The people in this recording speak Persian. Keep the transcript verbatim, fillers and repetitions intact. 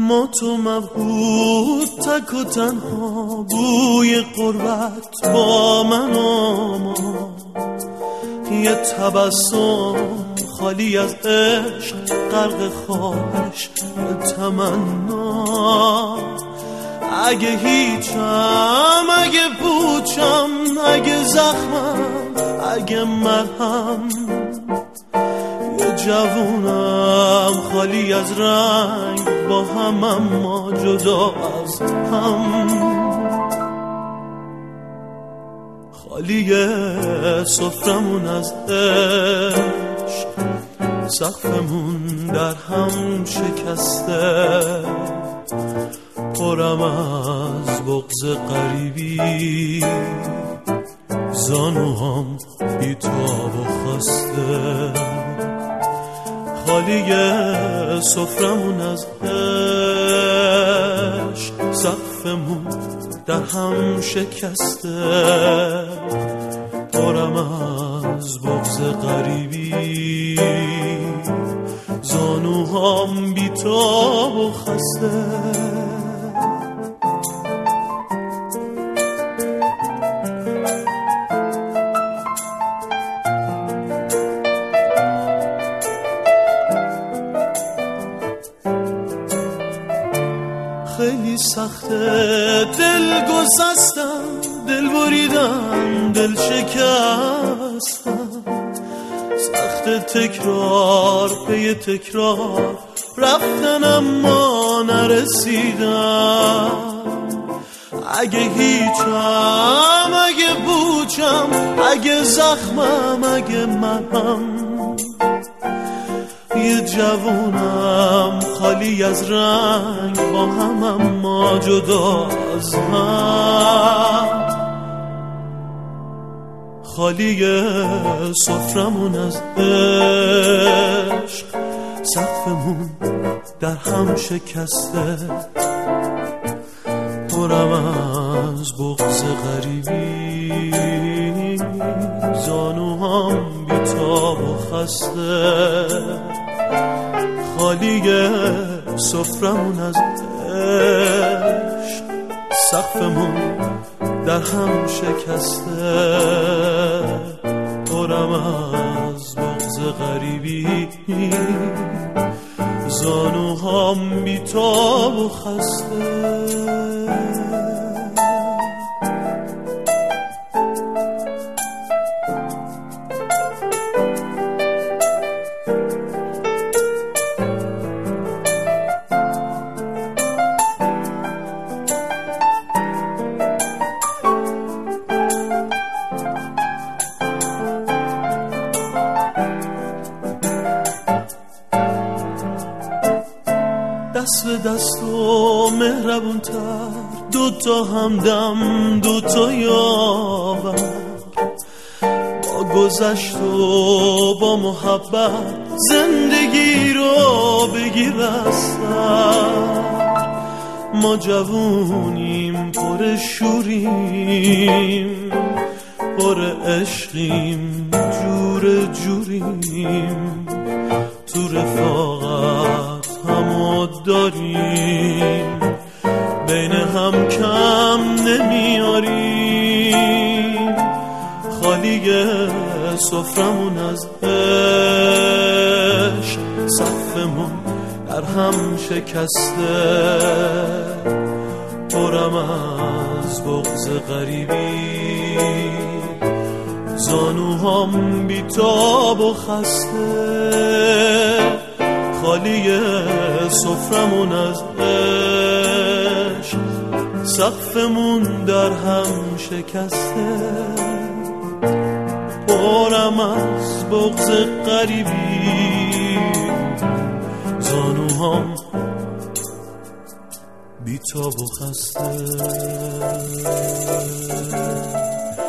ما تو مبهوت تک و تنها، بوی غربت با من و ما، یه تبسم خالی از عشق، غرق خواهش و تمنا. اگه هیچم، اگه پوچم، اگه زخمم، اگه مرهم، یه جوونم خالی از رنگ با هم اما جدا از هم. خالی سفرمون از عشق، سقفمون در هم شکسته، پرم از بغض غریبی، زانوهام بی‌تاب و خسته. خالی سفرمون از عشق، سقفمون در هم شکسته، پرم از بغض غریبی، زانوهام بی‌تاب و خسته. خیلی سخته دل گسستم، دل بریدم، دل شکستم، سخته تکرار پی تکرار رفتن اما نرسیدم. اگه هیچم، اگه پوچم، اگه زخمم، اگه مرهم، یه جوونم خالی از رنگ با هم اما جدا از هم. خالی سفرمون از عشق، سقفمون در هم شکسته، پرم از بغض غریبی، زانوهام بی‌تاب و خسته. خالی سفرمون از عشق، سقفمون در هم شکسته، پرم از بغض غریبی، زانوهام بی‌تاب و خسته. دست به دست و مهربون تر، دوتا همدم، دوتا یاور، با گذشت و با محبت زندگی رو بگیر از سر. ما جوونیم، پر شوریم، پر عشقیم، جور جوریم، تو رفاقت همو داریم، بین هم کم نمیاریم. خالی سفرمون از عشق، سقفمون در هم شکسته، پرم از بغض غریبی، زانوهام بی‌تاب و خسته. خالی سفرمون از عشق، سقفمون در هم شکسته، پرم از بغض غریبی، زانوهام بی‌تاب و خسته.